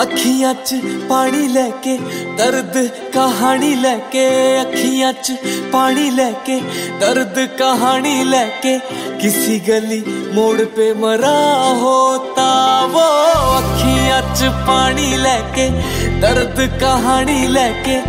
अखियां च पानी लेके दर्द कहानी लेके, अखियां च पानी लेके दर्द कहानी लेके, किसी गली मोड़ पे मरा होता वो। अखियां च पानी लेके दर्द कहानी लेके